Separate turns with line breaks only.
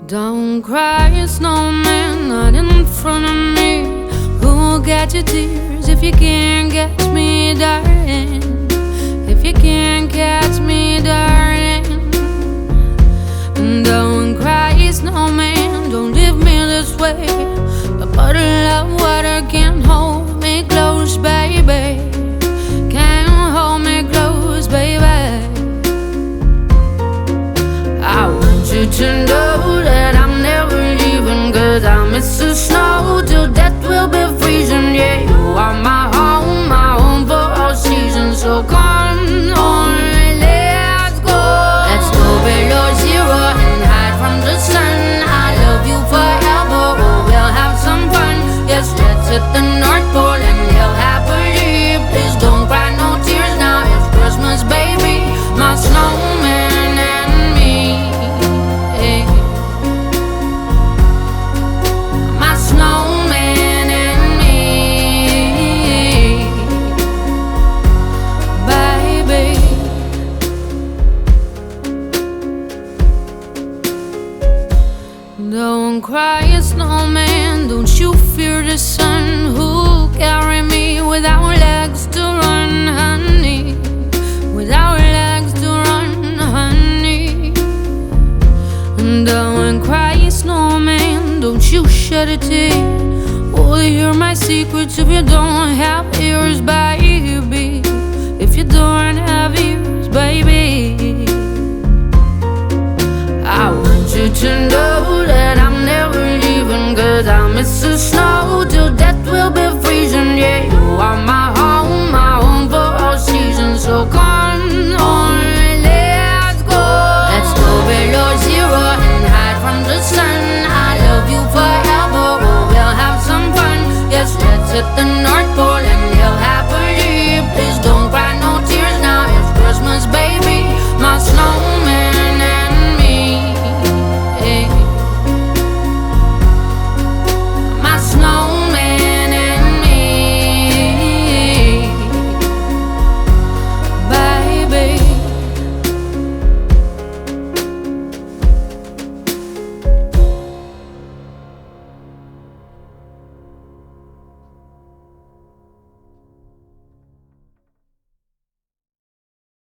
Don't cry, snowman, not in front of me. Who'll get your tears if you can't catch me, darling? If you can't catch me, darling. Don't cry, snowman, don't leave me this way. A bottle of water can't hold me close, baby. Can't hold me close, baby. I want you to know that I'm never leaving, 'cause I miss the snow till death will be freezing. Yeah, you are my home for all seasons. So come on, let's go. Let's go below zero and hide from the sun. I love you forever, oh, we'll have some fun. Yes, let's hit the North Pole and live happily. Please don't cry no tears now, it's Christmas, baby. My snowman and me, hey. My snowman and me, baby. Don't cry, snowman, don't you fear the sun. Who'll carry me without legs to run, honey? Without legs to run, honey. Don't cry, snowman, don't you shed a tear. Oh, hear my secrets if you don't have ears, baby. If you don't have ears, baby. I want you to know that I'm never leaving, 'cause I miss the snow till death will be freezing. Yeah, you are my home for all seasons. So come on, let's go. Let's go below zero and hide from the sun. I love you forever, oh, we'll have some fun. Yes, let's hit the North Pole and